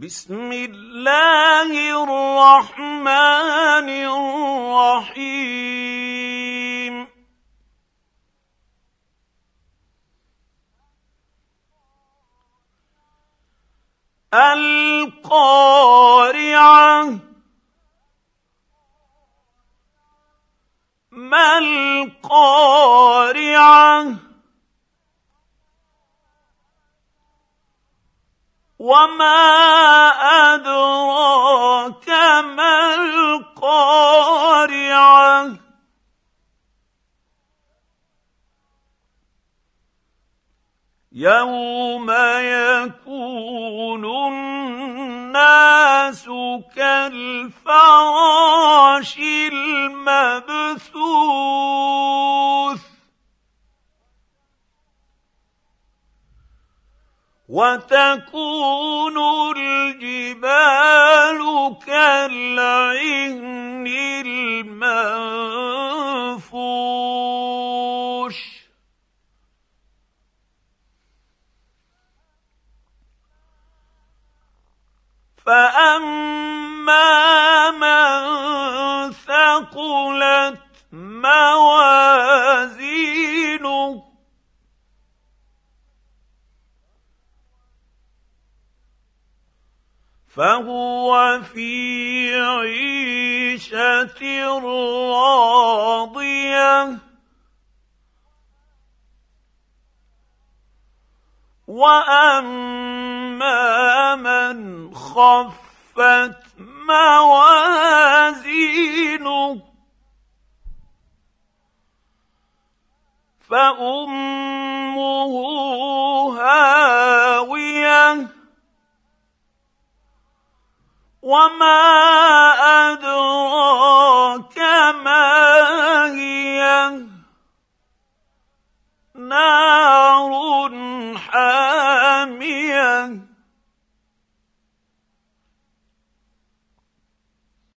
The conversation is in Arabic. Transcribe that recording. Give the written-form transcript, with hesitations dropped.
بسم الله الرحمن الرحيم القارعة ما القارعة وما أدراك ما القارعة يوم يكون الناس كالفراش المبثوث وتكون الجبال كالعهن المنفوش فأما من ثقلت موازينه فهو في عيشة راضية وأما من خفت موازينه فأمه هاوية وما أدراك ما هي نار حامية